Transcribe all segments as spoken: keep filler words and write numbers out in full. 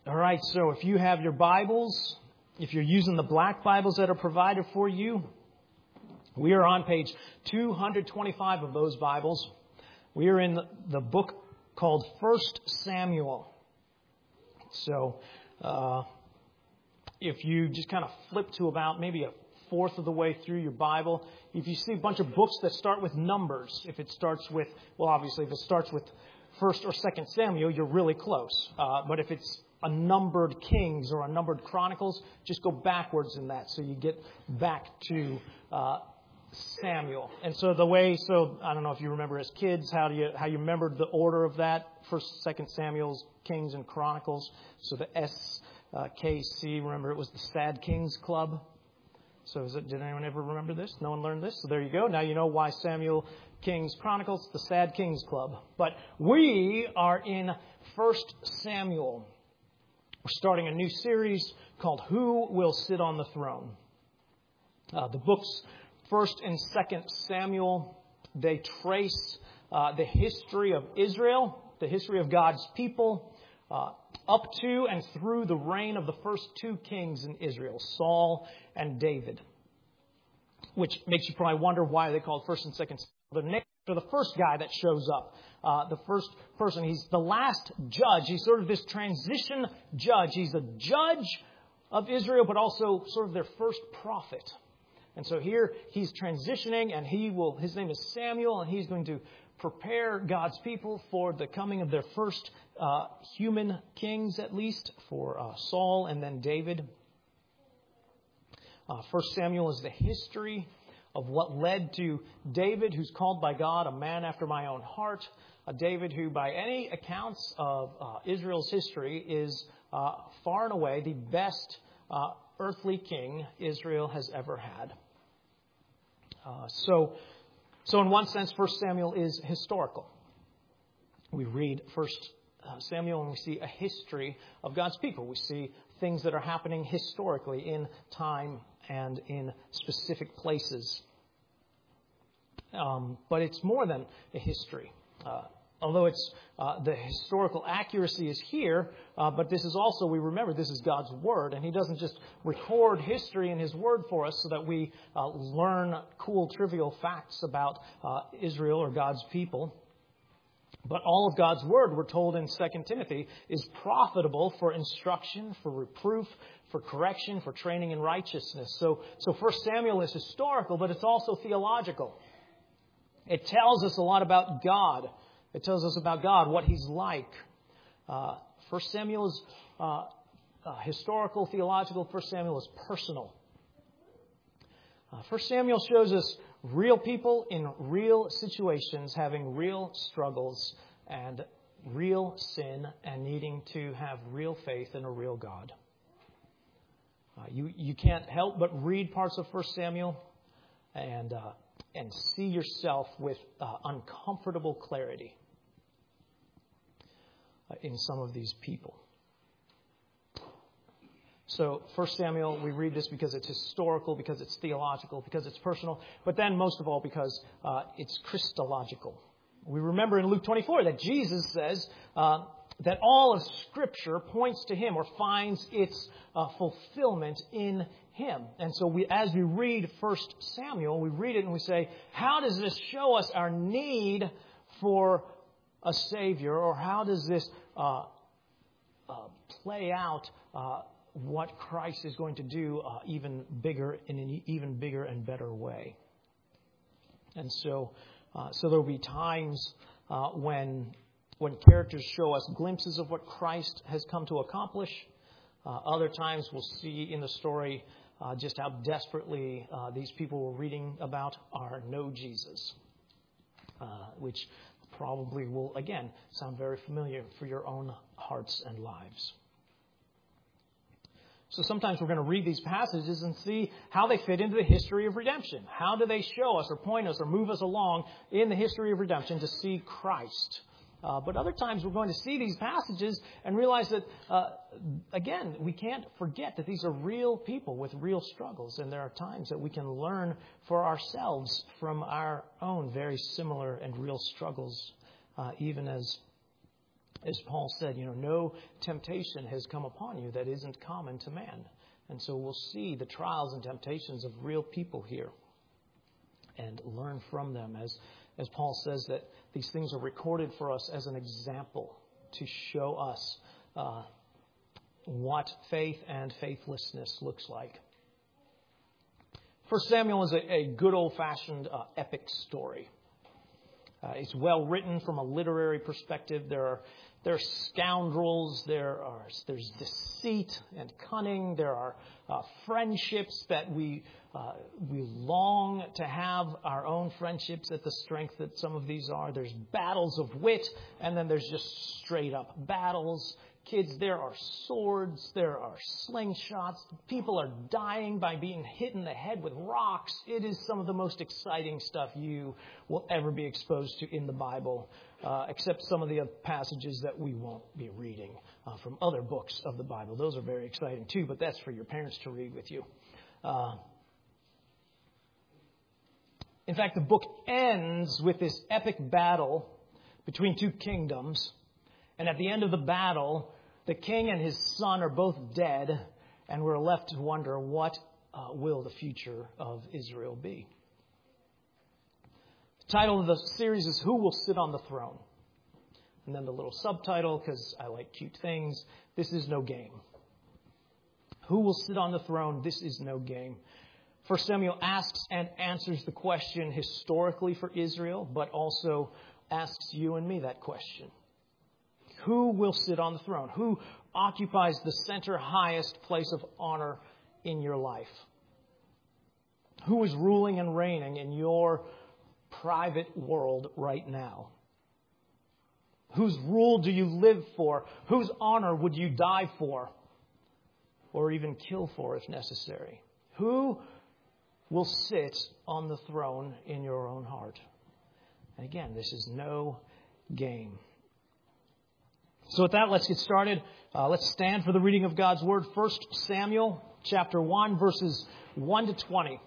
All right, so if you have your Bibles, if you're using the black Bibles that are provided for you, we are on page two hundred twenty-five of those Bibles. We are in the book called First Samuel. So uh, if you just kind of flip to about maybe a fourth of the way through your Bible, if you see a bunch of books that start with numbers, if it starts with, well, obviously, if it starts with First or Second Samuel, you're really close. Uh, but if it's a numbered Kings or a numbered Chronicles, just go backwards in that so you get back to uh, Samuel. And so the way, so I don't know if you remember as kids how do you how you remembered the order of that: First, Second Samuel's, Kings, and Chronicles. So the S K C, remember it was the Sad Kings Club. So is it, did anyone ever remember this? No one learned this? So there you go. Now you know why Samuel, Kings, Chronicles, the Sad Kings Club. But we are in First Samuel. We're starting a new series called Who Will Sit on the Throne? Uh, the books First and Second Samuel, they trace uh, the history of Israel, the history of God's people, uh, up to and through the reign of the first two kings in Israel, Saul and David. Which makes you probably wonder why they call First and Second Samuel. The name for the first guy that shows up. Uh, the first person, he's the last judge. He's sort of this transition judge. He's a judge of Israel, but also sort of their first prophet. And so here he's transitioning, and he will. His name is Samuel, and he's going to prepare God's people for the coming of their first uh, human kings, at least, for uh, Saul and then David. Uh, First Samuel is the history of what led to David, who's called by God a man after my own heart. A David who, by any accounts of uh, Israel's history, is uh, far and away the best uh, earthly king Israel has ever had. Uh, so, so in one sense, First Samuel is historical. We read First Samuel and we see a history of God's people. We see things that are happening historically in time and in specific places. Um, but it's more than a history. Uh, although it's uh, the historical accuracy is here, uh, but this is also, we remember, this is God's Word, and He doesn't just record history in His Word for us so that we uh, learn cool, trivial facts about uh, Israel or God's people. But all of God's Word, we're told in Second Timothy, is profitable for instruction, for reproof, for correction, for training in righteousness. So, so First Samuel is historical, but it's also theological. It tells us a lot about God. It tells us about God, what He's like. Uh, First Samuel is uh, uh, historical, theological. First Samuel is personal. Uh, First Samuel shows us real people in real situations having real struggles and real sin and needing to have real faith in a real God. Uh, you, you can't help but read parts of First Samuel and uh, and see yourself with uh, uncomfortable clarity uh, in some of these people. So, First Samuel, we read this because it's historical, because it's theological, because it's personal, but then most of all because uh, it's Christological. We remember in Luke twenty-four that Jesus says uh, that all of Scripture points to Him or finds its uh, fulfillment in Him. And so we, as we read First Samuel, we read it and we say, how does this show us our need for a Savior? Or how does this uh, uh, play out uh, what Christ is going to do uh, even bigger, in an even bigger and better way? And so, uh, so there will be times uh, when when characters show us glimpses of what Christ has come to accomplish. Uh, other times we'll see in the story uh, just how desperately uh, these people we're reading about are no Jesus, uh, which probably will, again, sound very familiar for your own hearts and lives. So sometimes we're going to read these passages and see how they fit into the history of redemption. How do they show us or point us or move us along in the history of redemption to see Christ? Uh, but other times we're going to see these passages and realize that, uh, again, we can't forget that these are real people with real struggles. And there are times that we can learn for ourselves from our own very similar and real struggles, uh, even as As Paul said, you know, no temptation has come upon you that isn't common to man. And so we'll see the trials and temptations of real people here and learn from them. As, as Paul says that these things are recorded for us as an example to show us uh, what faith and faithlessness looks like. First Samuel is a, a good old-fashioned uh, epic story. Uh, it's well written from a literary perspective. There are there are scoundrels. There are there's deceit and cunning. There are uh, friendships that we uh, we long to have our own friendships at the strength that some of these are. There's battles of wit, and then there's just straight up battles. Kids, there are swords, there are slingshots. People are dying by being hit in the head with rocks. It is some of the most exciting stuff you will ever be exposed to in the Bible, uh, except some of the passages that we won't be reading uh, from other books of the Bible. Those are very exciting too, but that's for your parents to read with you. Uh, in fact, the book ends with this epic battle between two kingdoms. And at the end of the battle, the king and his son are both dead, and we're left to wonder, what uh, will the future of Israel be? The title of the series is Who Will Sit on the Throne? And then the little subtitle, because I like cute things, This is No Game. Who will sit on the throne? This is no game. First Samuel asks and answers the question historically for Israel, but also asks you and me that question. Who will sit on the throne? Who occupies the center highest place of honor in your life? Who is ruling and reigning in your private world right now? Whose rule do you live for? Whose honor would you die for? Or even kill for if necessary? Who will sit on the throne in your own heart? And again, this is no game. So with that, let's get started. Uh, let's stand for the reading of God's Word. First Samuel chapter one, verses one to twenty.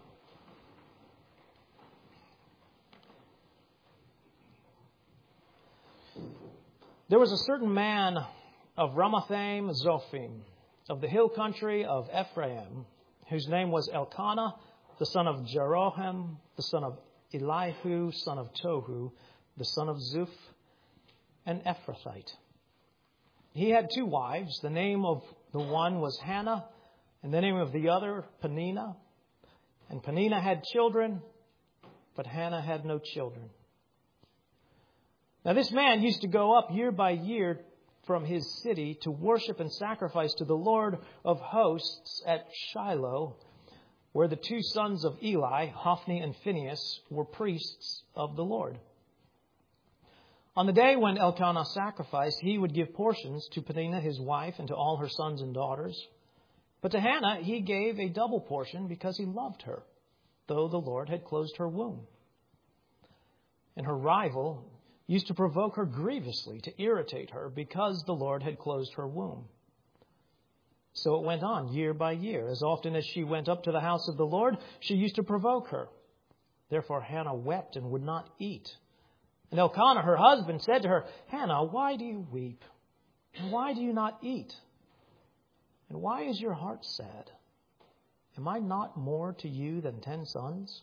There was a certain man of Ramathaim Zophim, of the hill country of Ephraim, whose name was Elkanah, the son of Jeroham, the son of Elihu, son of Tohu, the son of Zuph, an Ephrathite. He had two wives. The name of the one was Hannah, and the name of the other, Peninnah. And Peninnah had children, but Hannah had no children. Now this man used to go up year by year from his city to worship and sacrifice to the Lord of hosts at Shiloh, where the two sons of Eli, Hophni and Phinehas, were priests of the Lord. On the day when Elkanah sacrificed, he would give portions to Peninnah, his wife, and to all her sons and daughters. But to Hannah he gave a double portion because he loved her, though the Lord had closed her womb. And her rival used to provoke her grievously to irritate her because the Lord had closed her womb. So it went on year by year. As often as she went up to the house of the Lord, she used to provoke her. Therefore Hannah wept and would not eat. And Elkanah, her husband, said to her, Hannah, why do you weep? And why do you not eat? And why is your heart sad? Am I not more to you than ten sons?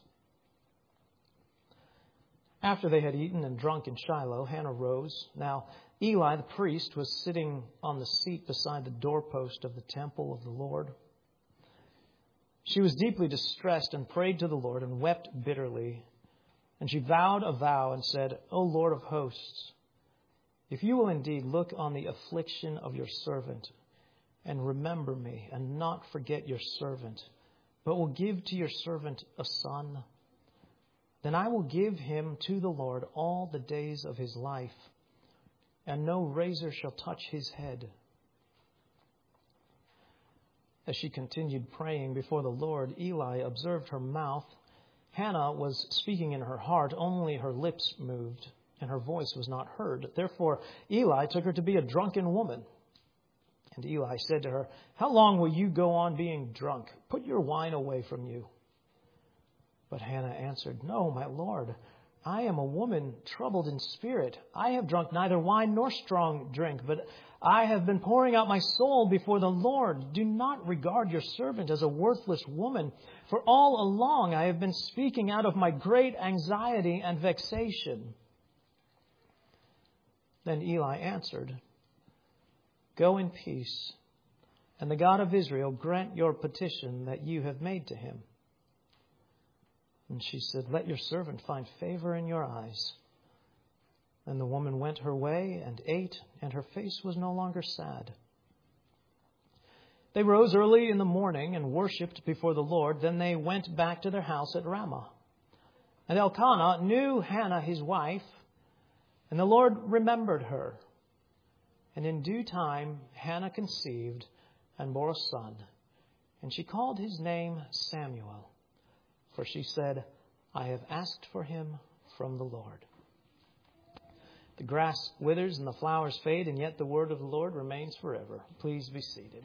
After they had eaten and drunk in Shiloh, Hannah rose. Now Eli the priest was sitting on the seat beside the doorpost of the temple of the Lord. She was deeply distressed and prayed to the Lord and wept bitterly. And she vowed a vow and said, O Lord of hosts, if you will indeed look on the affliction of your servant and remember me and not forget your servant, but will give to your servant a son, then I will give him to the Lord all the days of his life, and no razor shall touch his head. As she continued praying before the Lord, Eli observed her mouth. Hannah was speaking in her heart, only her lips moved, and her voice was not heard. Therefore Eli took her to be a drunken woman. And Eli said to her, How long will you go on being drunk? Put your wine away from you. But Hannah answered, No, my Lord, I am a woman troubled in spirit. I have drunk neither wine nor strong drink, but I have been pouring out my soul before the Lord. Do not regard your servant as a worthless woman, for all along I have been speaking out of my great anxiety and vexation." Then Eli answered, "Go in peace, and the God of Israel grant your petition that you have made to him." And she said, "Let your servant find favor in your eyes." And the woman went her way and ate, and her face was no longer sad. They rose early in the morning and worshipped before the Lord. Then they went back to their house at Ramah. And Elkanah knew Hannah his wife, and the Lord remembered her. And in due time Hannah conceived and bore a son, and she called his name Samuel. For she said, "I have asked for him from the Lord." The grass withers and the flowers fade, and yet the word of the Lord remains forever. Please be seated.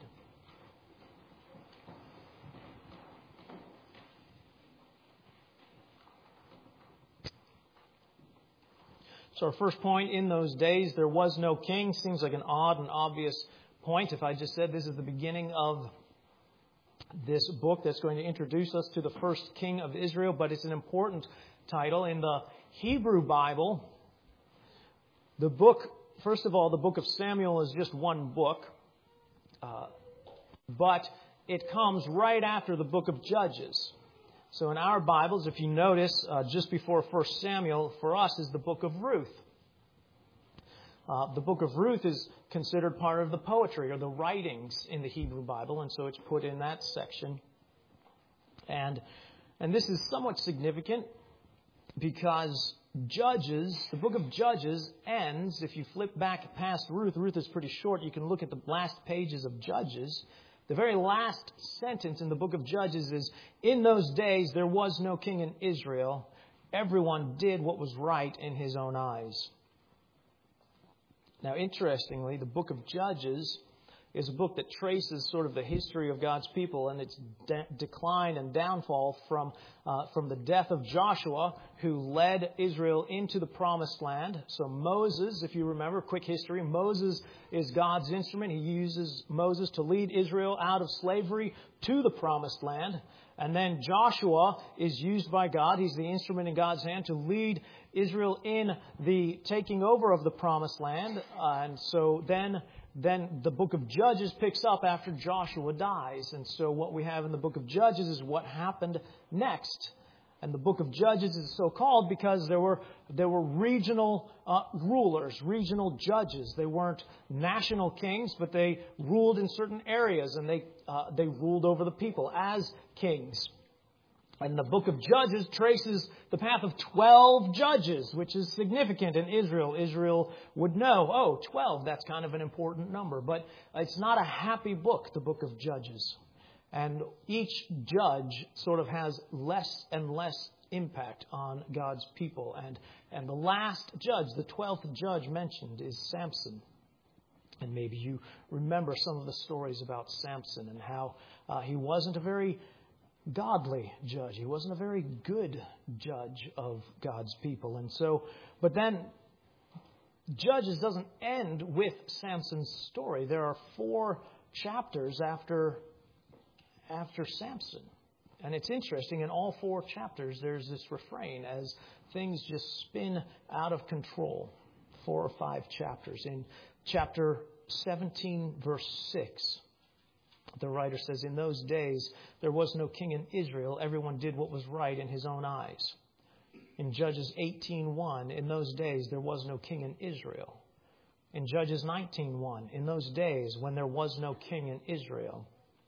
So our first point, in those days there was no king. Seems like an odd and obvious point if I just said this is the beginning of this book that's going to introduce us to the first king of Israel, but it's an important title. In the Hebrew Bible, the book, first of all, the book of Samuel is just one book, uh, but it comes right after the book of Judges. So in our Bibles, if you notice, uh, just before First Samuel, for us, is the book of Ruth. Uh, the book of Ruth is considered part of the poetry or the writings in the Hebrew Bible, and so it's put in that section. And and this is somewhat significant because Judges, the book of Judges ends, if you flip back past Ruth, Ruth is pretty short, you can look at the last pages of Judges. The very last sentence in the book of Judges is, "In those days there was no king in Israel. Everyone did what was right in his own eyes." Now, interestingly, the book of Judges is a book that traces sort of the history of God's people and its de- decline and downfall from uh, from the death of Joshua, who led Israel into the Promised Land. So Moses, if you remember, quick history, Moses is God's instrument. He uses Moses to lead Israel out of slavery to the Promised Land. And then Joshua is used by God. He's the instrument in God's hand to lead Israel in the taking over of the Promised Land. Uh, and so then, then the book of Judges picks up after Joshua dies. And so what we have in the book of Judges is what happened next. And the book of Judges is so called because there were there were regional uh, rulers, regional judges. They weren't national kings, but they ruled in certain areas, and they uh, they ruled over the people as kings. And the book of Judges traces the path of twelve judges, which is significant in Israel. Israel would know, oh, twelve, that's kind of an important number. But it's not a happy book, the book of Judges. And each judge sort of has less and less impact on God's people. And, and the last judge, the twelfth judge mentioned, is Samson. And maybe you remember some of the stories about Samson and how uh, he wasn't a very godly judge. He wasn't a very good judge of God's people. And so, but then Judges doesn't end with Samson's story. There are four chapters after after Samson. And it's interesting, in all four chapters, there's this refrain as things just spin out of control. Four or five chapters. In chapter seventeen, verse six, the writer says, "In those days there was no king in Israel. Everyone did what was right in his own eyes." In Judges eighteen one, "In those days there was no king in Israel." In Judges nineteen one, "In those days when there was no king in Israel."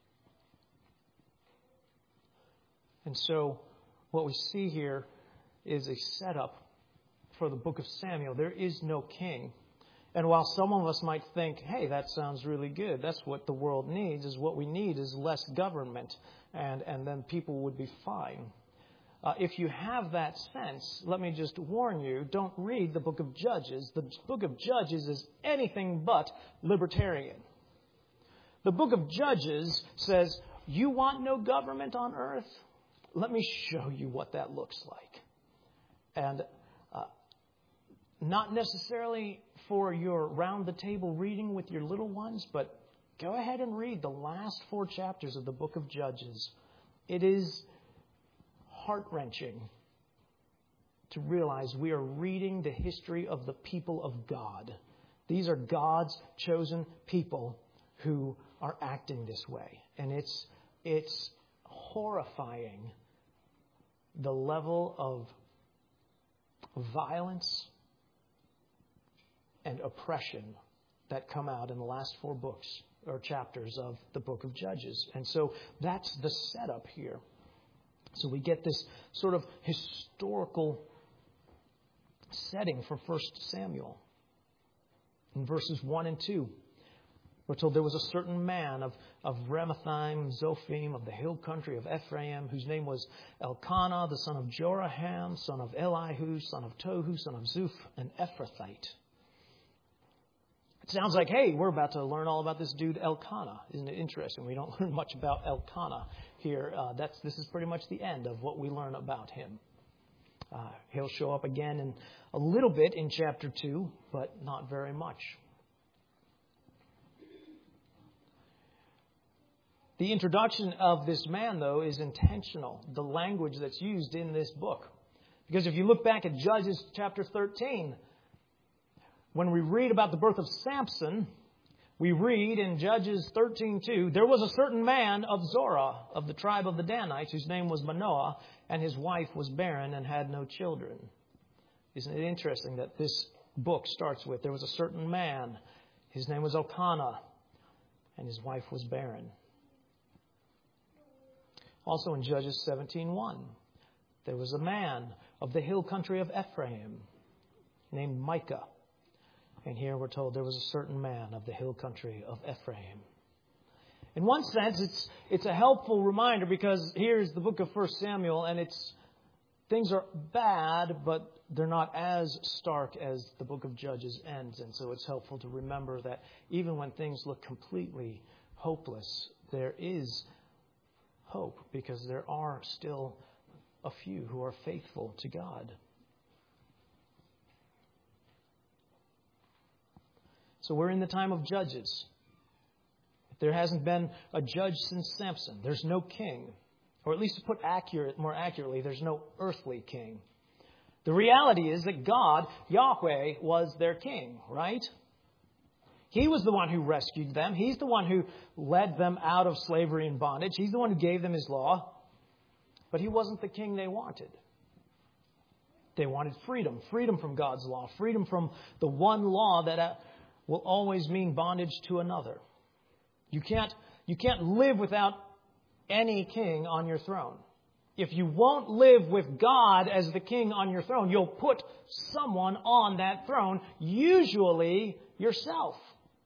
And so what we see here is a setup for the book of Samuel. There is no king. And while some of us might think, hey, that sounds really good. That's what the world needs, is what we need is less government. And, and then people would be fine. Uh, if you have that sense, let me just warn you, don't read the book of Judges. The book of Judges is anything but libertarian. The book of Judges says, you want no government on earth? Let me show you what that looks like. And uh, not necessarily for your round-the-table reading with your little ones, but go ahead and read the last four chapters of the book of Judges. It is heart-wrenching to realize we are reading the history of the people of God. These are God's chosen people who are acting this way. And it's it's horrifying, the level of violence and oppression that come out in the last four books or chapters of the book of Judges. And so that's the setup here. So we get this sort of historical setting for First Samuel. In verses one and two, we're told there was a certain man of, of Ramathaim, Zophim, of the hill country of Ephraim, whose name was Elkanah, the son of Joraham, son of Elihu, son of Tohu, son of Zuph, an Ephrathite. It sounds like, hey, we're about to learn all about this dude Elkanah. Isn't it interesting? We don't learn much about Elkanah here. Uh, that's This is pretty much the end of what we learn about him. Uh, he'll show up again in a little bit in chapter two, but not very much. The introduction of this man, though, is intentional, the language that's used in this book. Because if you look back at Judges chapter thirteen, when we read about the birth of Samson, we read in Judges thirteen two, there was a certain man of Zorah, of the tribe of the Danites, whose name was Manoah, and his wife was barren and had no children. Isn't it interesting that this book starts with, there was a certain man, his name was Elkanah, and his wife was barren. Also in Judges seventeen one, there was a man of the hill country of Ephraim named Micah. And here we're told there was a certain man of the hill country of Ephraim. In one sense, it's it's a helpful reminder because here's the book of First Samuel, and it's things are bad, but they're not as stark as the book of Judges ends. And so it's helpful to remember that even when things look completely hopeless, there is hope because there are still a few who are faithful to God. So we're in the time of Judges. There hasn't been a judge since Samson. There's no king. Or at least to put accurate, more accurately, there's no earthly king. The reality is that God, Yahweh, was their king, right? He was the one who rescued them. He's the one who led them out of slavery and bondage. He's the one who gave them His law. But He wasn't the king they wanted. They wanted freedom. Freedom from God's law. Freedom from the one law that will always mean bondage to another. You can't, you can't live without any king on your throne. If you won't live with God as the king on your throne, you'll put someone on that throne, usually yourself.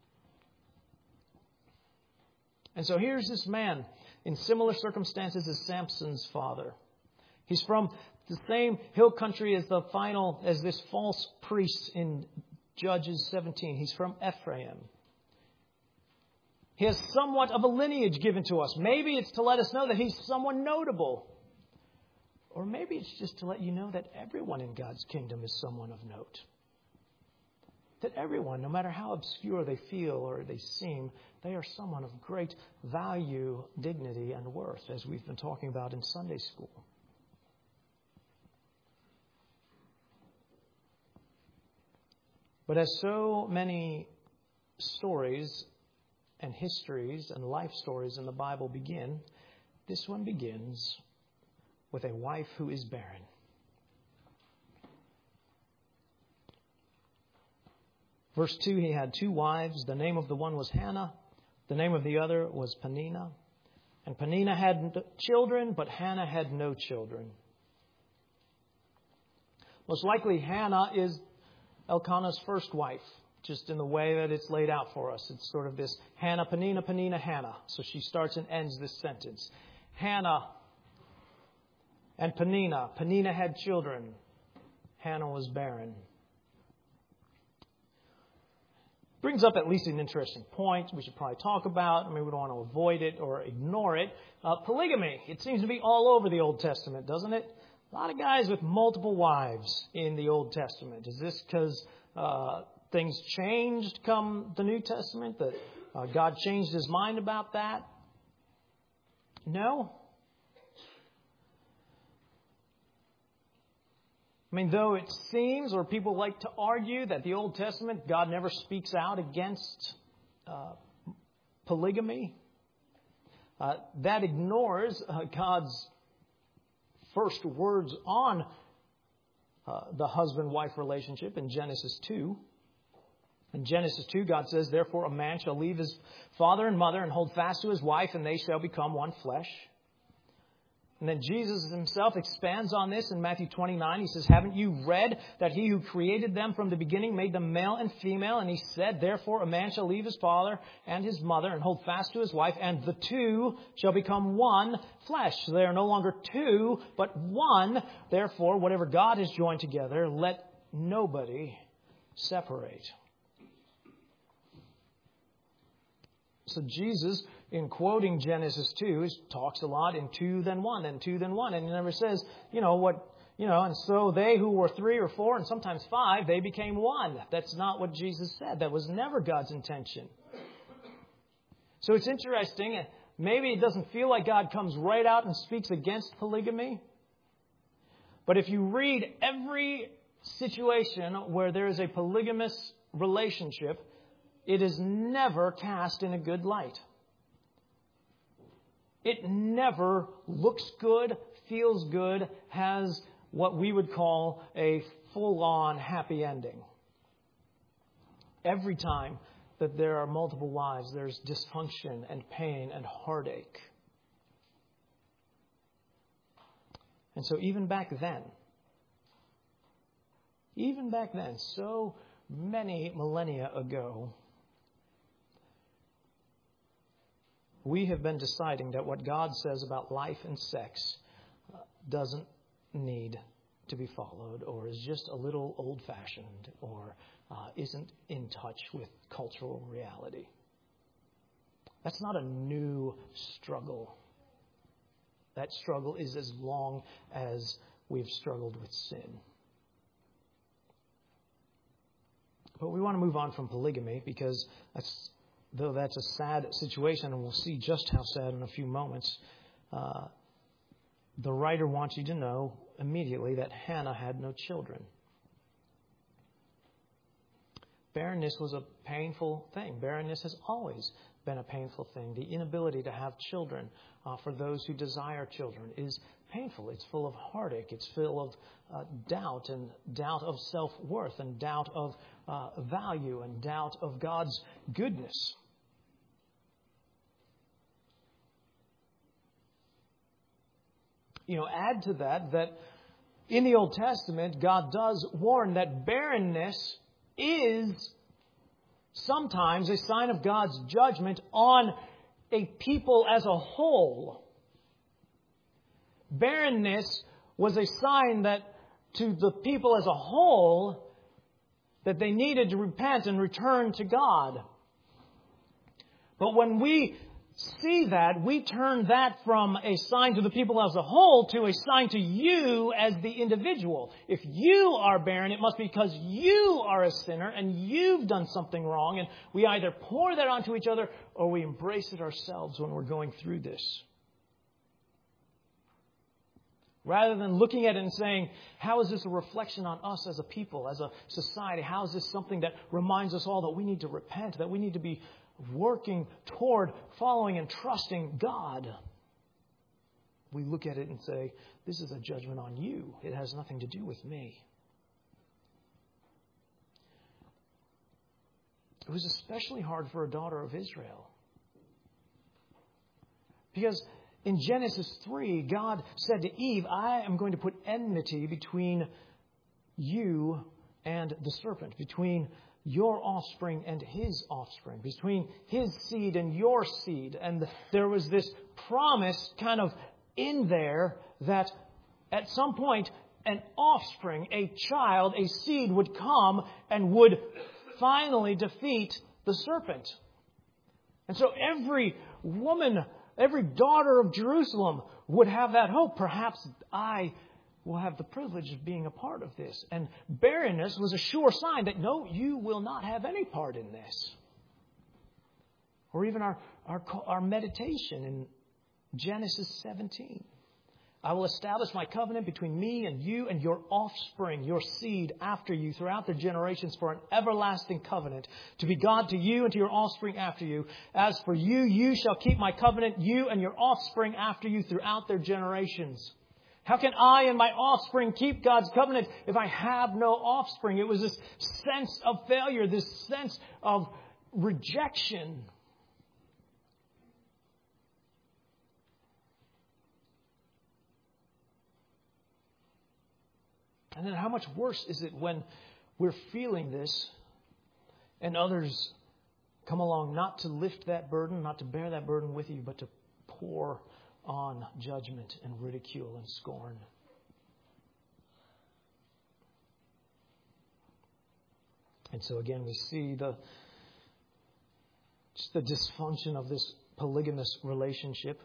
And so here's this man in similar circumstances as Samson's father. He's from the same hill country as the final, as this false priest in Judges seventeen. He's from Ephraim. He has somewhat of a lineage given to us. Maybe it's to let us know that he's someone notable. Or maybe it's just to let you know that everyone in God's kingdom is someone of note. That everyone, no matter how obscure they feel or they seem, they are someone of great value, dignity, and worth, as we've been talking about in Sunday school. But as so many stories and histories and life stories in the Bible begin, this one begins with a wife who is barren. Verse two, he had two wives. The name of the one was Hannah. The name of the other was Peninnah. And Peninnah had children, but Hannah had no children. Most likely Hannah is Elkanah's first wife, just in the way that it's laid out for us. It's sort of this Hannah, Peninnah, Peninnah, Hannah. So she starts and ends this sentence. Hannah and Peninnah. Peninnah had children. Hannah was barren. Brings up at least an interesting point we should probably talk about. I mean, we don't want to avoid it or ignore it. Uh, polygamy. It seems to be all over the Old Testament, doesn't it? A lot of guys with multiple wives in the Old Testament. Is this because uh, things changed come the New Testament? That uh, God changed His mind about that? No. I mean, though it seems, or people like to argue, that the Old Testament, God never speaks out against uh, polygamy, uh, that ignores uh, God's first words on uh, the husband-wife relationship in Genesis two. In Genesis two, God says, "Therefore a man shall leave his father and mother and hold fast to his wife, and they shall become one flesh." And then Jesus Himself expands on this in Matthew twenty-nine. He says, "Haven't you read that He who created them from the beginning made them male and female? And He said, therefore a man shall leave his father and his mother and hold fast to his wife, and the two shall become one flesh." So they are no longer two, but one. Therefore, whatever God has joined together, let nobody separate. So Jesus, in quoting Genesis two, talks a lot in two then one, and two then one. And He never says, you know, what, you know, and so they who were three or four and sometimes five, they became one. That's not what Jesus said. That was never God's intention. So it's interesting. Maybe it doesn't feel like God comes right out and speaks against polygamy. But if you read every situation where there is a polygamous relationship, it is never cast in a good light. It never looks good, feels good, has what we would call a full-on happy ending. Every time that there are multiple wives, there's dysfunction and pain and heartache. And so even back then, even back then, so many millennia ago, we have been deciding that what God says about life and sex doesn't need to be followed, or is just a little old-fashioned, or uh, isn't in touch with cultural reality. That's not a new struggle. That struggle is as long as we've struggled with sin. But we want to move on from polygamy, because that's, though that's a sad situation, and we'll see just how sad in a few moments, uh, the writer wants you to know immediately that Hannah had no children. Barrenness was a painful thing. Barrenness has always been a painful thing. The inability to have children uh, for those who desire children is painful. It's full of heartache. It's full of uh, doubt, and doubt of self-worth, and doubt of uh, value, and doubt of God's goodness. You know, add to that that in the Old Testament, God does warn that barrenness is sometimes a sign of God's judgment on a people as a whole. Barrenness was a sign that to the people as a whole that they needed to repent and return to God. But when we see that, we turn that from a sign to the people as a whole to a sign to you as the individual. If you are barren, it must be because you are a sinner and you've done something wrong. And we either pour that onto each other or we embrace it ourselves when we're going through this. Rather than looking at it and saying, how is this a reflection on us as a people, as a society? How is this something that reminds us all that we need to repent, that we need to be working toward following and trusting God? We look at it and say, this is a judgment on you. It has nothing to do with me. It was especially hard for a daughter of Israel. Because in Genesis three, God said to Eve, I am going to put enmity between you and the serpent, between your offspring and his offspring, between his seed and your seed. And there was this promise kind of in there that at some point an offspring, a child, a seed would come and would finally defeat the serpent. And so every woman, every daughter of Jerusalem would have that hope. Perhaps I will have the privilege of being a part of this. And barrenness was a sure sign that, no, you will not have any part in this. Or even our, our, our meditation in Genesis seventeen. I will establish my covenant between me and you and your offspring, your seed after you throughout their generations for an everlasting covenant, to be God to you and to your offspring after you. As for you, you shall keep my covenant, you and your offspring after you throughout their generations. How can I and my offspring keep God's covenant if I have no offspring? It was this sense of failure, this sense of rejection. And then how much worse is it when we're feeling this and others come along not to lift that burden, not to bear that burden with you, but to pour on judgment and ridicule and scorn. And so again, we see the just the dysfunction of this polygamous relationship.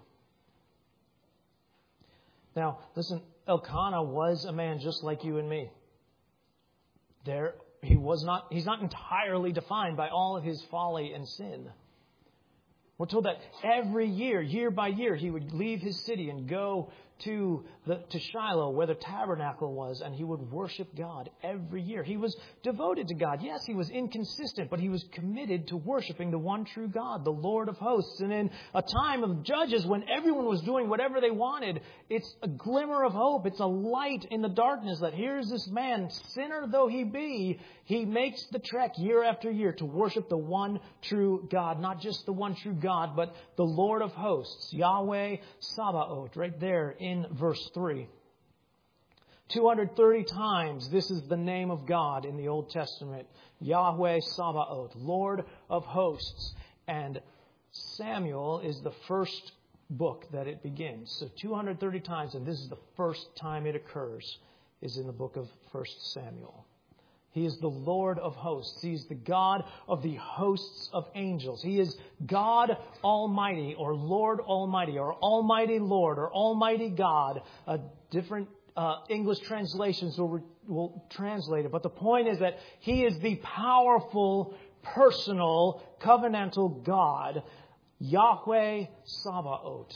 Now, listen, Elkanah was a man just like you and me. There, he was not, he's not entirely defined by all of his folly and sin. We're told that every year, year by year, he would leave his city and go to the to Shiloh, where the tabernacle was, and he would worship God every year. He was devoted to God. Yes, he was inconsistent, but he was committed to worshiping the one true God, the Lord of hosts. And in a time of Judges, when everyone was doing whatever they wanted, it's a glimmer of hope. It's a light in the darkness that here's this man, sinner though he be, he makes the trek year after year to worship the one true God. Not just the one true God, but the Lord of hosts, Yahweh Sabaoth, right there in verse three. two hundred thirty times this is the name of God in the Old Testament. Yahweh Sabaoth, Lord of hosts. And Samuel is the first book that it begins. So two hundred thirty times, and this is the first time it occurs, is in the book of First Samuel. He is the Lord of hosts. He is the God of the hosts of angels. He is God Almighty, or Lord Almighty, or Almighty Lord, or Almighty God. Uh, different uh, English translations will, will translate it. But the point is that He is the powerful, personal, covenantal God, Yahweh Sabaoth.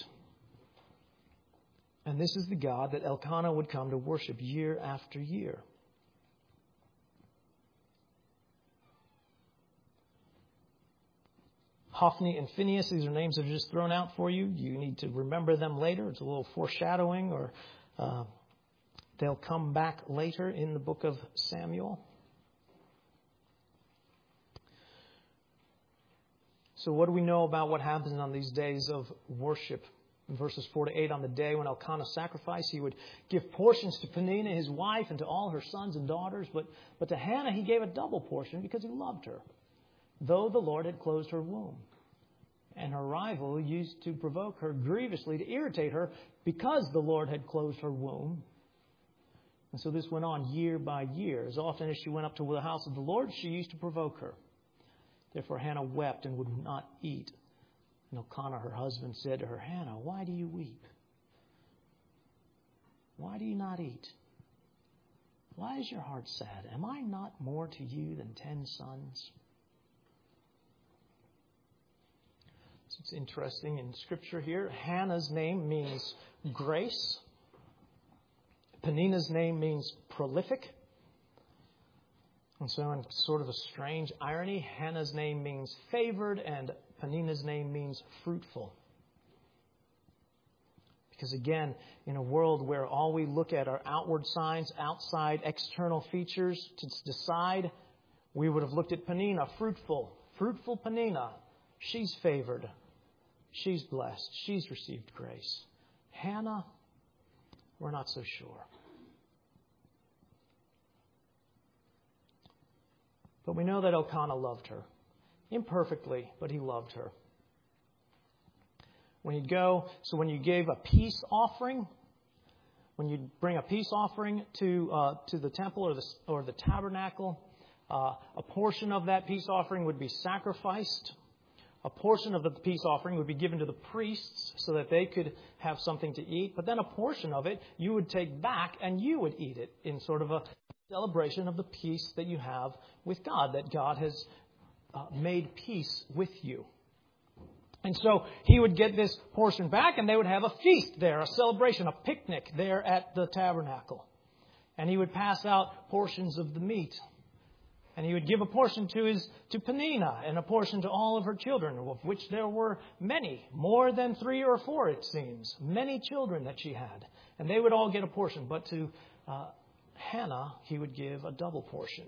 And this is the God that Elkanah would come to worship year after year. Hophni and Phinehas, these are names that are just thrown out for you. You need to remember them later. It's a little foreshadowing, or uh, they'll come back later in the book of Samuel. So what do we know about what happens on these days of worship? In verses four to eight, on the day when Elkanah sacrificed, he would give portions to Peninnah, his wife, and to all her sons and daughters. But, but to Hannah, he gave a double portion because he loved her, though the Lord had closed her womb. And her rival used to provoke her grievously, to irritate her, because the Lord had closed her womb. And so this went on year by year. As often as she went up to the house of the Lord, she used to provoke her. Therefore Hannah wept and would not eat. And Elkanah, her husband, said to her, Hannah, why do you weep? Why do you not eat? Why is your heart sad? Am I not more to you than ten sons? It's interesting in Scripture here. Hannah's name means grace. Peninnah's name means prolific. And so in sort of a strange irony, Hannah's name means favored and Peninnah's name means fruitful. Because again, in a world where all we look at are outward signs, outside external features to decide, we would have looked at Peninnah, fruitful. Fruitful Peninnah. She's favored. She's blessed. She's received grace. Hannah, we're not so sure. But we know that Elkanah loved her. Imperfectly, but he loved her. When you go, so when you gave a peace offering, when you bring a peace offering to uh, to the temple or the or the tabernacle, uh, a portion of that peace offering would be sacrificed. A portion of the peace offering would be given to the priests so that they could have something to eat. But then a portion of it you would take back and you would eat it in sort of a celebration of the peace that you have with God, that God has uh, made peace with you. And so he would get this portion back and they would have a feast there, a celebration, a picnic there at the tabernacle. And he would pass out portions of the meat. And he would give a portion to his to Peninnah and a portion to all of her children, of which there were many, more than three or four, it seems. Many children that she had. And they would all get a portion. But to uh, Hannah, he would give a double portion.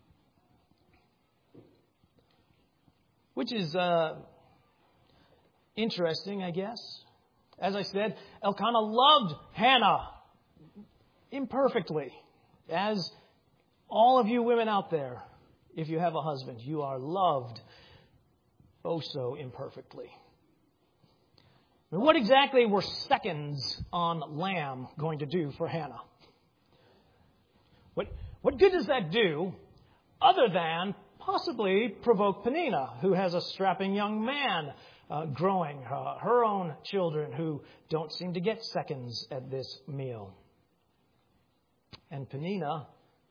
Which is uh, interesting, I guess. As I said, Elkanah loved Hannah imperfectly. As all of you women out there, if you have a husband, you are loved oh so imperfectly. And what exactly were seconds on lamb going to do for Hannah? What, what good does that do other than possibly provoke Peninnah, who has a strapping young man uh, growing, uh, her own children who don't seem to get seconds at this meal? And Peninnah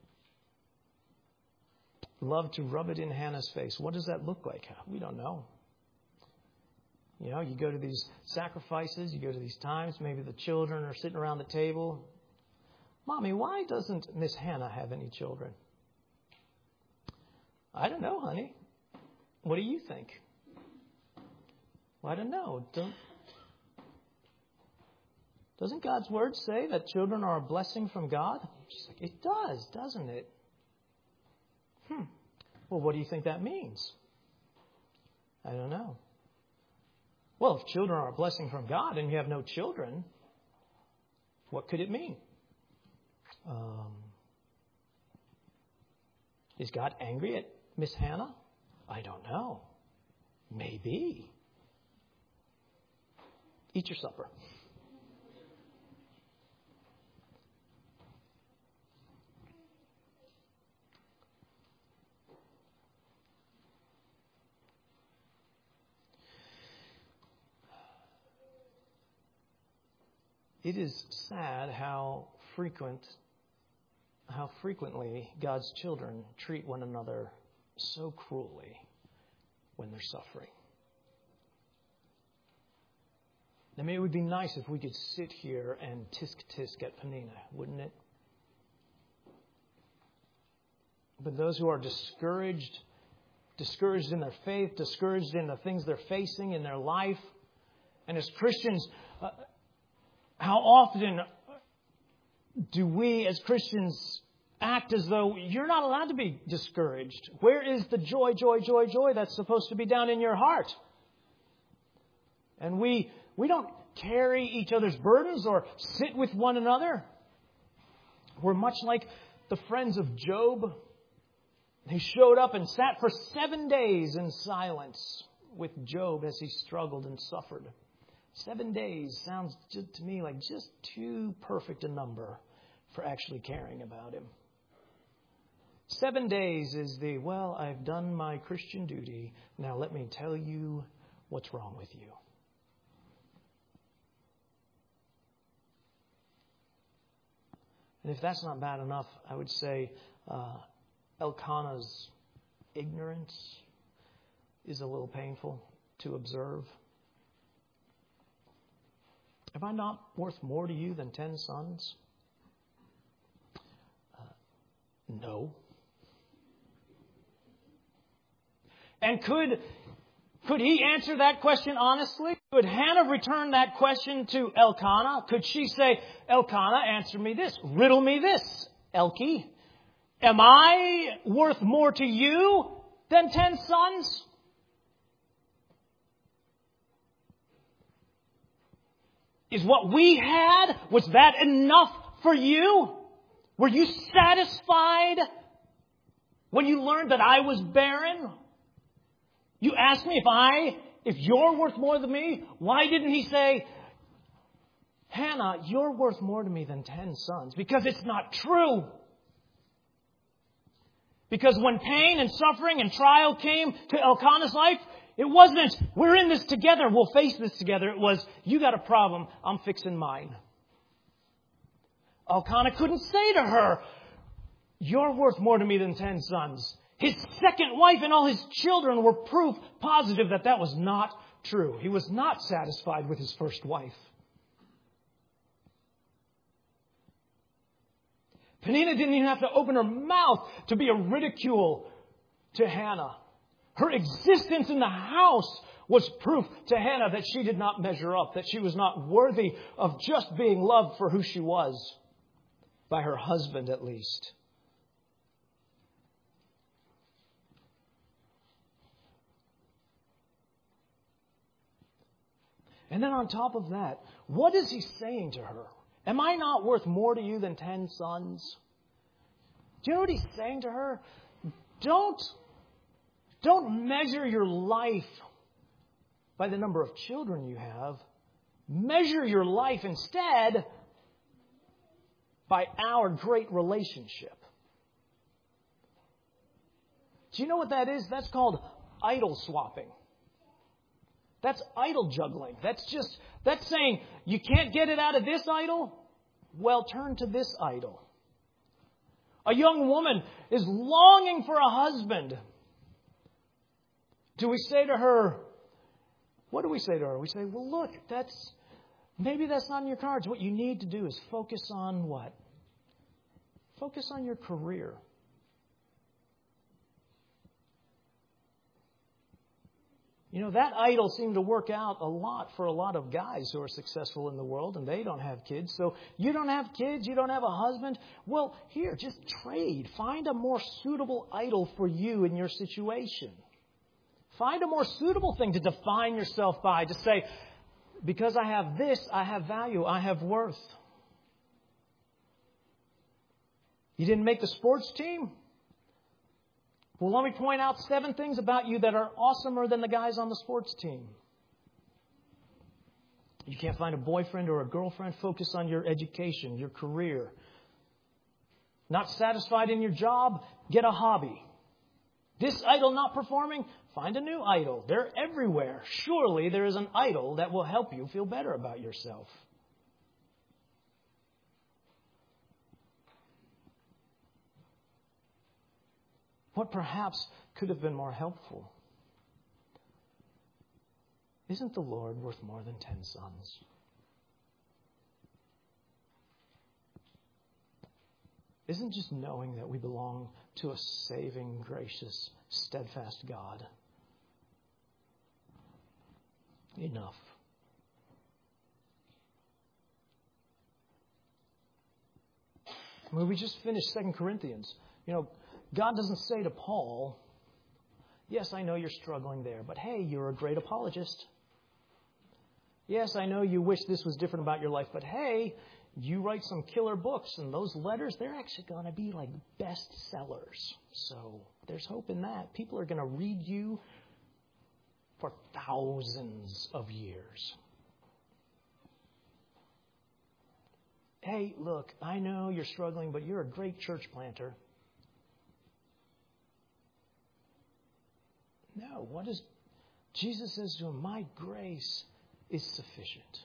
loved to rub it in Hannah's face. What does that look like? We don't know. You know, you go to these sacrifices, you go to these times, maybe the children are sitting around the table. Mommy, why doesn't Miss Hannah have any children? I don't know, honey. What do you think? Well, I don't know. Don't, doesn't God's word say that children are a blessing from God? She's like, it does, doesn't it? Hmm. Well, what do you think that means? I don't know. Well, if children are a blessing from God and you have no children, what could it mean? Um, is God angry at Miss Hannah? I don't know. Maybe. Eat your supper. It is sad how frequent, how frequently God's children treat one another so cruelly when they're suffering. I mean, it would be nice if we could sit here and tisk-tisk at Peninnah, wouldn't it? But those who are discouraged, discouraged in their faith, discouraged in the things they're facing in their life, and as Christians, uh, how often do we as Christians act as though you're not allowed to be discouraged? Where is the joy, joy, joy, joy that's supposed to be down in your heart? And we we don't carry each other's burdens or sit with one another. We're much like the friends of Job. They showed up and sat for seven days in silence with Job as he struggled and suffered. Seven days sounds just to me like just too perfect a number for actually caring about him. Seven days is the, well, I've done my Christian duty. Now let me tell you what's wrong with you. And if that's not bad enough, I would say uh, Elkanah's ignorance is a little painful to observe. Am I not worth more to you than ten sons? Uh, no. And could, could he answer that question honestly? Could Hannah return that question to Elkanah? Could she say, Elkanah, answer me this. Riddle me this, Elkie. Am I worth more to you than ten sons? Is what we had, was that enough for you? Were you satisfied when you learned that I was barren? You asked me if I, if you're worth more than me, why didn't he say, Hannah, you're worth more to me than ten sons? Because it's not true. Because when pain and suffering and trial came to Elkanah's life, It wasn't, we're in this together, we'll face this together. It was, you got a problem, I'm fixing mine. Elkanah couldn't say to her, you're worth more to me than ten sons. His second wife and all his children were proof positive that that was not true. He was not satisfied with his first wife. Peninnah didn't even have to open her mouth to be a ridicule to Hannah. Her existence in the house was proof to Hannah that she did not measure up, that she was not worthy of just being loved for who she was, by her husband at least. And then on top of that, what is he saying to her? Am I not worth more to you than ten sons? Do you know what he's saying to her? Don't, don't measure your life by the number of children you have. Measure your life instead by our great relationship. Do you know what that is? That's called idol swapping. That's idol juggling. That's just, that's saying, you can't get it out of this idol? Well, turn to this idol. A young woman is longing for a husband. Do we say to her, what do we say to her? We say, well, look, that's, maybe that's not in your cards. What you need to do is focus on what? Focus on your career. You know, that idol seemed to work out a lot for a lot of guys who are successful in the world, and they don't have kids. So you don't have kids, you don't have a husband. Well, here, just trade. Find a more suitable idol for you in your situation. Find a more suitable thing to define yourself by, to say, because I have this, I have value, I have worth. You didn't make the sports team? Well, let me point out seven things about you that are awesomer than the guys on the sports team. You can't find a boyfriend or a girlfriend? Focus on your education, your career. Not satisfied in your job? Get a hobby. This idol not performing? Find a new idol. They're everywhere. Surely there is an idol that will help you feel better about yourself. What perhaps could have been more helpful? Isn't the Lord worth more than ten sons? Isn't just knowing that we belong to a saving, gracious, steadfast God enough? When we just finished Second Corinthians, you know, God doesn't say to Paul, yes, I know you're struggling there, but hey, you're a great apologist. Yes, I know you wish this was different about your life, but hey, you write some killer books, and those letters, they're actually going to be like bestsellers. So there's hope in that. People are going to read you for thousands of years. Hey, look, I know you're struggling, but you're a great church planter. No, what is Jesus says to him, my grace is sufficient.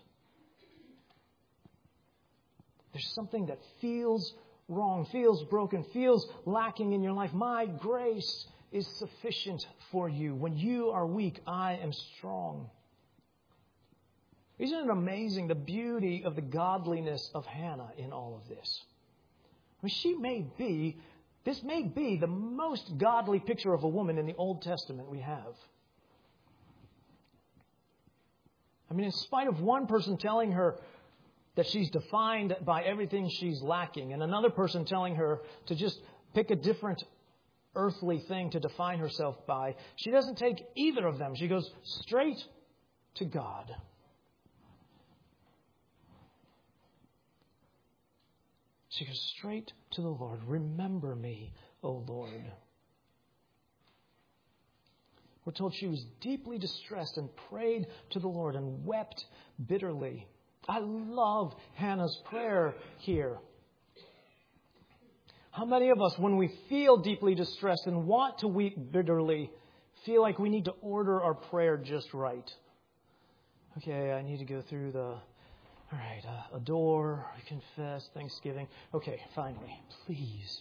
There's something that feels wrong, feels broken, feels lacking in your life. My grace is sufficient for you. When you are weak, I am strong. Isn't it amazing the beauty of the godliness of Hannah in all of this? I mean, she may be This may be the most godly picture of a woman in the Old Testament we have. I mean, in spite of one person telling her that she's defined by everything she's lacking, and another person telling her to just pick a different earthly thing to define herself by, she doesn't take either of them. She goes straight to God. She goes straight to the Lord. Remember me, O Lord. We're told she was deeply distressed and prayed to the Lord and wept bitterly. I love Hannah's prayer here. How many of us, when we feel deeply distressed and want to weep bitterly, feel like we need to order our prayer just right. Okay, I need to go through the, all right, uh, adore, confess, thanksgiving. Okay, finally, please.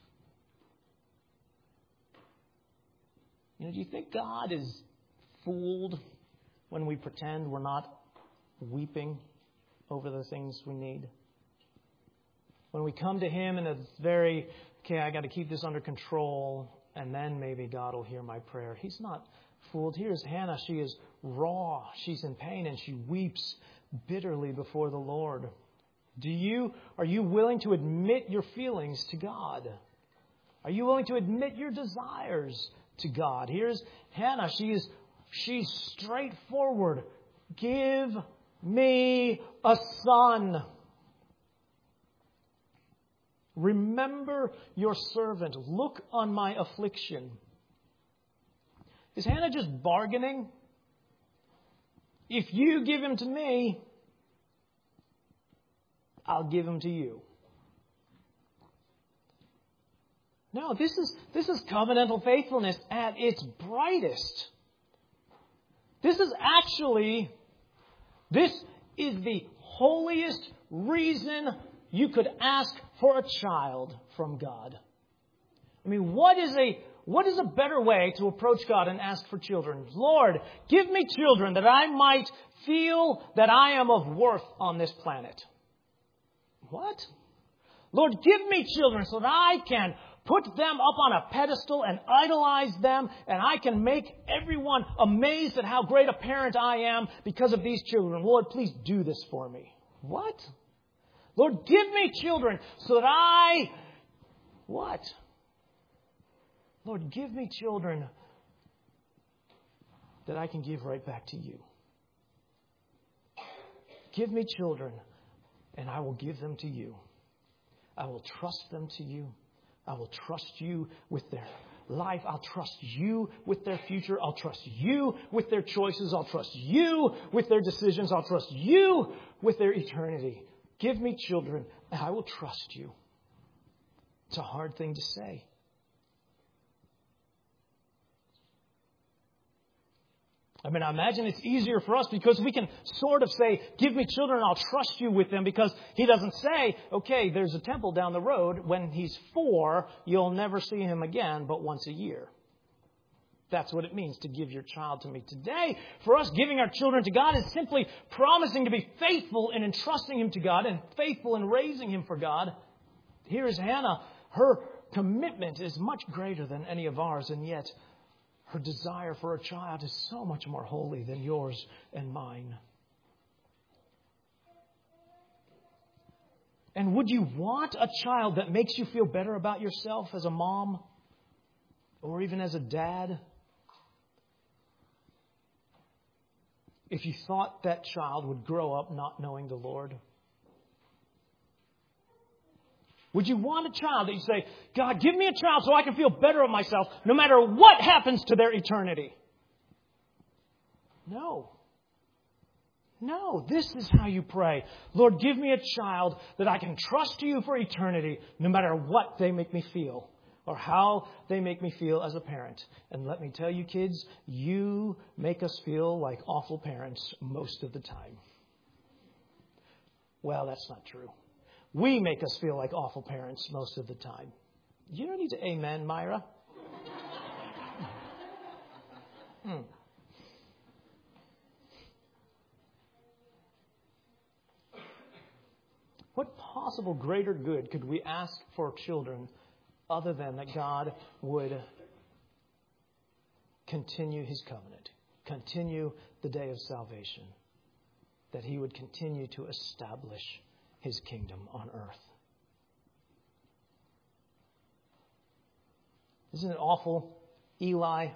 You know, do you think God is fooled when we pretend we're not weeping over the things we need? When we come to Him and it's very, okay, I got to keep this under control, and then maybe God will hear my prayer. He's not fooled. Here's Hannah. She is raw. She's in pain, and she weeps bitterly before the Lord. Do you, are you willing to admit your feelings to God? Are you willing to admit your desires to God? Here's Hannah. She is, she's straightforward. Give me a son. Remember your servant. Look on my affliction. Is Hannah just bargaining? If you give him to me, I'll give him to you. No, this is, this is covenantal faithfulness at its brightest. This is actually, this is the holiest reason you could ask for a child from God. I mean, what is a what is a better way to approach God and ask for children? Lord, give me children that I might feel that I am of worth on this planet. What? Lord, give me children so that I can put them up on a pedestal and idolize them, and I can make everyone amazed at how great a parent I am because of these children. Lord, please do this for me. What? Lord, give me children so that I... What? Lord, give me children that I can give right back to you. Give me children, and I will give them to you. I will trust them to you. I will trust you with their life. I'll trust you with their future. I'll trust you with their choices. I'll trust you with their decisions. I'll trust you with their eternity. Give me children, and I will trust you. It's a hard thing to say. I mean, I imagine it's easier for us because we can sort of say, give me children and I'll trust you with them, because He doesn't say, okay, there's a temple down the road. When he's four, you'll never see him again but once a year. That's what it means to give your child to me. Today, for us, giving our children to God is simply promising to be faithful in entrusting him to God and faithful in raising him for God. Here is Hannah. Her commitment is much greater than any of ours, and yet her desire for a child is so much more holy than yours and mine. And would you want a child that makes you feel better about yourself as a mom or even as a dad? If you thought that child would grow up not knowing the Lord? Would you want a child that you say, God, give me a child so I can feel better of myself no matter what happens to their eternity? No. No, this is how you pray. Lord, give me a child that I can trust to you for eternity no matter what they make me feel or how they make me feel as a parent. And let me tell you, kids, you make us feel like awful parents most of the time. Well, that's not true. We make us feel like awful parents most of the time. You don't need to amen, Myra. hmm. What possible greater good could we ask for children other than that God would continue His covenant, continue the day of salvation, that He would continue to establish His kingdom on earth? Isn't it awful? Eli.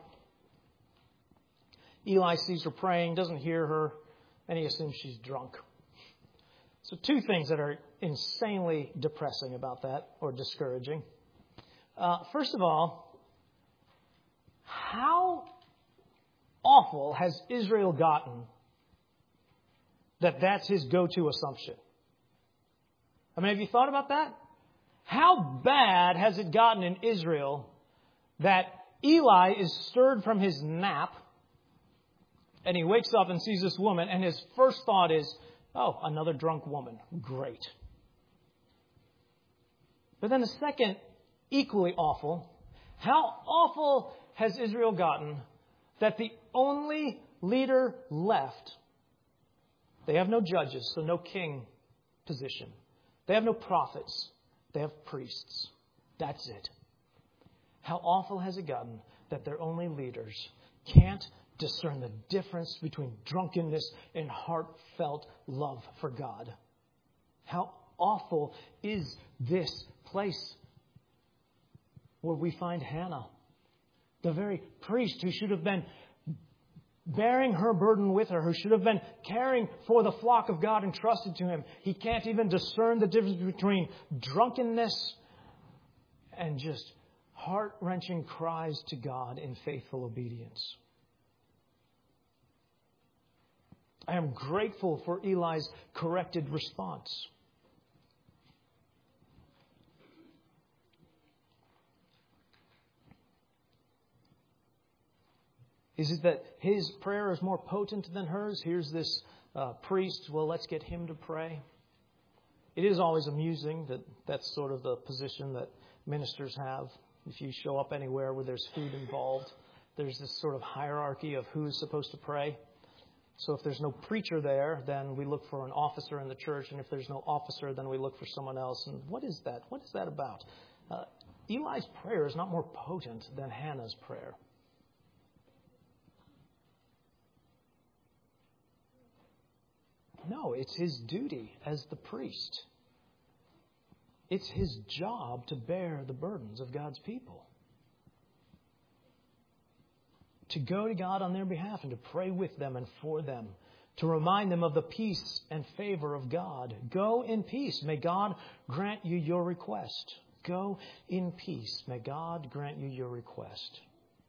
Eli sees her praying, doesn't hear her, and he assumes she's drunk. So two things that are insanely depressing about that, or discouraging. Uh, first of all, how awful has Israel gotten that that's his go-to assumption? I mean, have you thought about that? How bad has it gotten in Israel that Eli is stirred from his nap, and he wakes up and sees this woman, and his first thought is, oh, another drunk woman. Great. But then the second, equally awful, how awful has Israel gotten that the only leader left, they have no judges, so no king position. They have no prophets. They have priests. That's it. How awful has it gotten that their only leaders can't discern the difference between drunkenness and heartfelt love for God? How awful is this place where we find Hannah, the very priest who should have been bearing her burden with her, who should have been caring for the flock of God entrusted to him. He can't even discern the difference between drunkenness and just heart-wrenching cries to God in faithful obedience. I am grateful for Eli's corrected response. Is it that his prayer is more potent than hers? Here's this uh, priest. Well, let's get him to pray. It is always amusing that that's sort of the position that ministers have. If you show up anywhere where there's food involved, there's this sort of hierarchy of who is supposed to pray. So if there's no preacher there, then we look for an officer in the church. And if there's no officer, then we look for someone else. And what is that? What is that about? Uh, Eli's prayer is not more potent than Hannah's prayer. No, it's his duty as the priest. It's his job to bear the burdens of God's people. To go to God on their behalf and to pray with them and for them. To remind them of the peace and favor of God. Go in peace. May God grant you your request. Go in peace. May God grant you your request.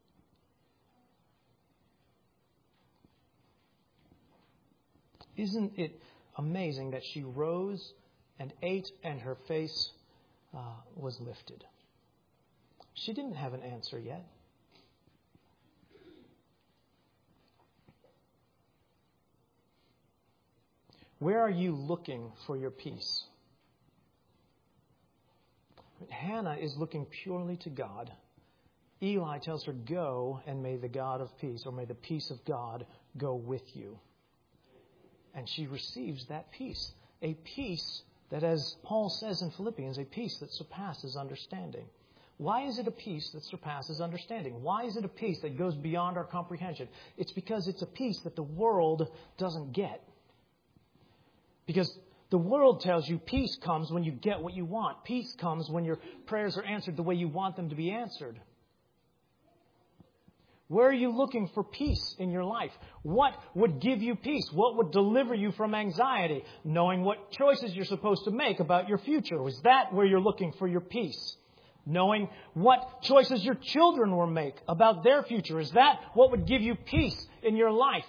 Isn't it amazing that she rose and ate and her face uh, was lifted? She didn't have an answer yet. Where are you looking for your peace? Hannah is looking purely to God. Eli tells her, go and may the God of peace, or may the peace of God go with you. And she receives that peace. A peace that, as Paul says in Philippians, a peace that surpasses understanding. Why is it a peace that surpasses understanding? Why is it a peace that goes beyond our comprehension? It's because it's a peace that the world doesn't get. Because the world tells you peace comes when you get what you want. Peace comes when your prayers are answered the way you want them to be answered. Where are you looking for peace in your life? What would give you peace? What would deliver you from anxiety? Knowing what choices you're supposed to make about your future. Was that where you're looking for your peace? Knowing what choices your children will make about their future. Is that what would give you peace in your life?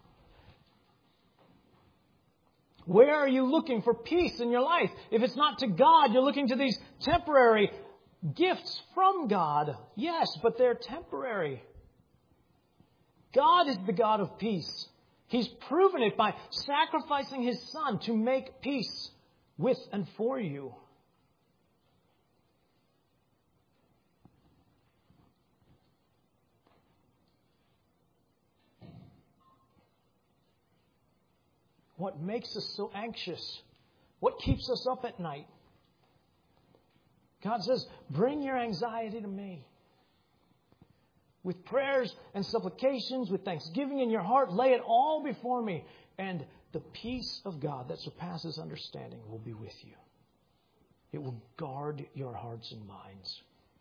Where are you looking for peace in your life? If it's not to God, you're looking to these temporary gifts from God. Yes, but they're temporary. God is the God of peace. He's proven it by sacrificing His Son to make peace with and for you. What makes us so anxious? What keeps us up at night? God says, bring your anxiety to me. With prayers and supplications, with thanksgiving in your heart, lay it all before me. And the peace of God that surpasses understanding will be with you. It will guard your hearts and minds.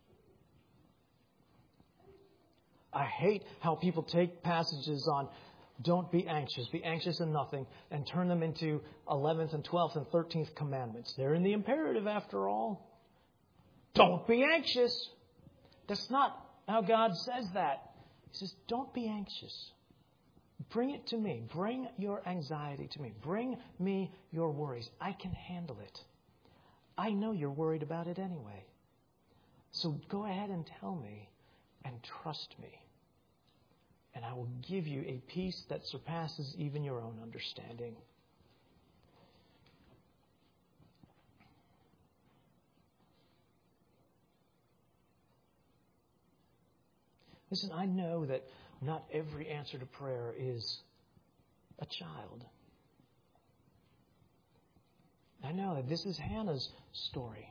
I hate how people take passages on don't be anxious, be anxious in nothing, and turn them into eleventh and twelfth and thirteenth commandments. They're in the imperative after all. Don't be anxious. That's not how God says that. He says, don't be anxious. Bring it to me. Bring your anxiety to me. Bring me your worries. I can handle it. I know you're worried about it anyway. So go ahead and tell me, and trust me. And I will give you a peace that surpasses even your own understanding. Listen, I know that not every answer to prayer is a child. I know that this is Hannah's story.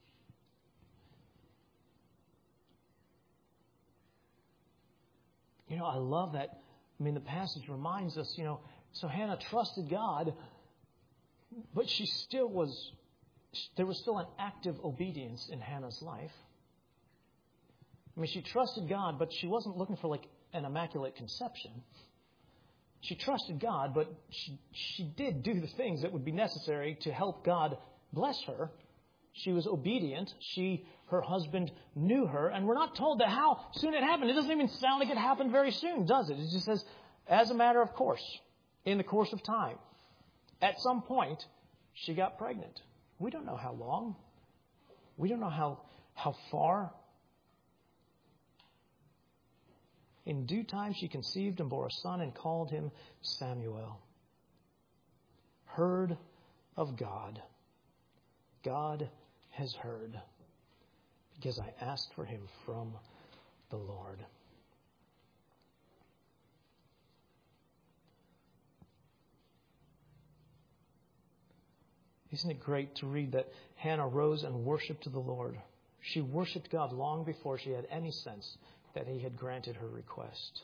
You know, I love that. I mean, the passage reminds us, you know, so Hannah trusted God, but she still was, there was still an active obedience in Hannah's life. I mean, she trusted God, but she wasn't looking for like an immaculate conception. She trusted God, but she, she did do the things that would be necessary to help God bless her. She was obedient. She, her husband knew her. And we're not told that how soon it happened. It doesn't even sound like it happened very soon, does it? It just says, as a matter of course, in the course of time. At some point, she got pregnant. We don't know how long. We don't know how, how far. In due time, she conceived and bore a son and called him Samuel. Heard of God. God has heard, because I asked for him from the Lord. Isn't it great to read that Hannah rose and worshiped the Lord? She worshiped God long before she had any sense that he had granted her request.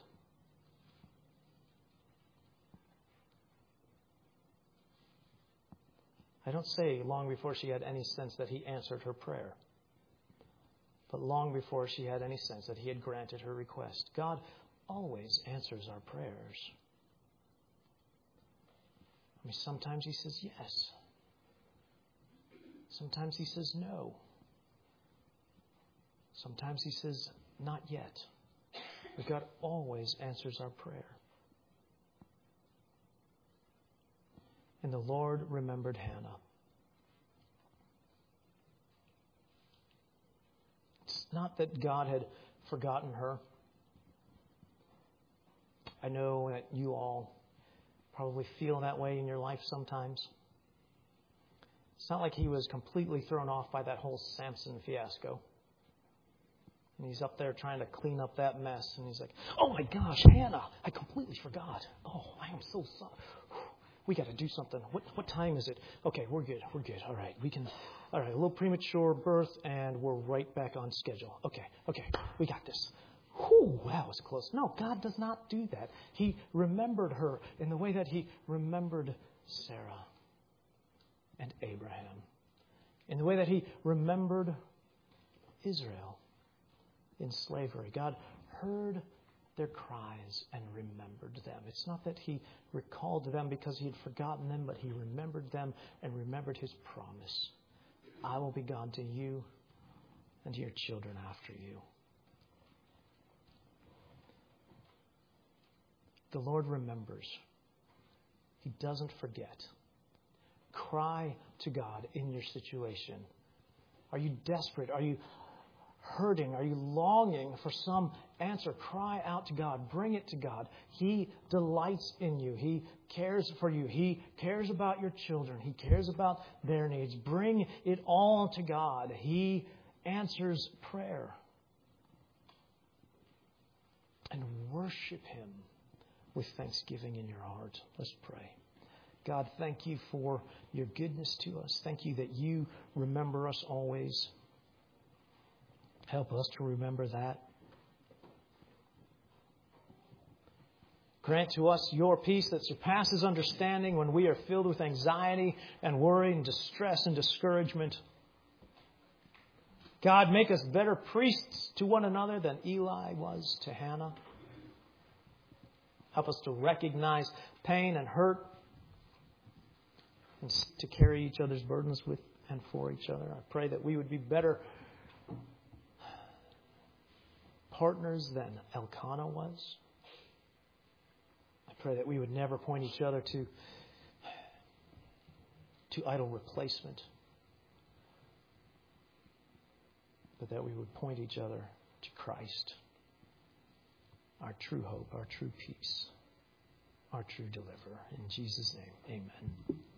I don't say long before she had any sense that he answered her prayer, but long before she had any sense that he had granted her request. God always answers our prayers. I mean, sometimes he says yes. Sometimes he says no. Sometimes he says not yet. But God always answers our prayer. And the Lord remembered Hannah. It's not that God had forgotten her. I know that you all probably feel that way in your life sometimes. It's not like he was completely thrown off by that whole Samson fiasco. And he's up there trying to clean up that mess. And he's like, oh my gosh, Hannah, I completely forgot. Oh, I am so sorry. We got to do something. What what time is it? Okay, we're good. We're good. All right. We can, all right, a little premature birth, and we're right back on schedule. Okay, okay, we got this. Whew, that was close. No, God does not do that. He remembered her in the way that he remembered Sarah and Abraham. In the way that he remembered Israel in slavery. God heard their cries and remembered them. It's not that he recalled them because he had forgotten them, but he remembered them and remembered his promise. I will be God to you and to your children after you. The Lord remembers. He doesn't forget. Cry to God in your situation. Are you desperate? Are you hurting? Are you longing for some answer? Cry out to God. Bring it to God. He delights in you. He cares for you. He cares about your children. He cares about their needs. Bring it all to God. He answers prayer. And worship him with thanksgiving in your heart. Let's pray. God, thank you for your goodness to us. Thank you that you remember us always. Help us to remember that. Grant to us your peace that surpasses understanding when we are filled with anxiety and worry and distress and discouragement. God, make us better priests to one another than Eli was to Hannah. Help us to recognize pain and hurt and to carry each other's burdens with and for each other. I pray that we would be better partners than Elkanah was. I pray that we would never point each other to, to idol replacement, but that we would point each other to Christ. our true hope, our true peace, our true deliverer. In Jesus' name, amen.